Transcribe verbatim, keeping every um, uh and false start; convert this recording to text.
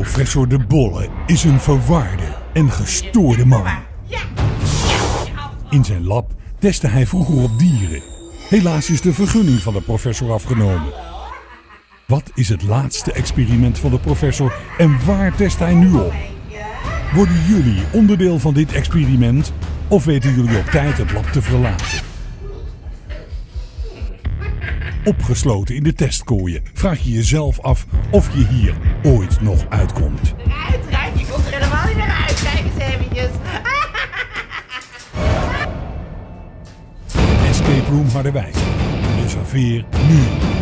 Professor De Bolle is een verwarde en gestoorde man. In zijn lab testte hij vroeger op dieren. Helaas is de vergunning van de professor afgenomen. Wat is het laatste experiment van de professor en waar test hij nu op? Worden jullie onderdeel van dit experiment of weten jullie op tijd het lab te verlaten? Opgesloten in de testkooien vraag je jezelf af of je hier ooit nog uitkomt. Eruit, eruit, je komt er helemaal niet meer uit. Kijk eens eventjes. Escape Room Harderwijk. Reserveer nu.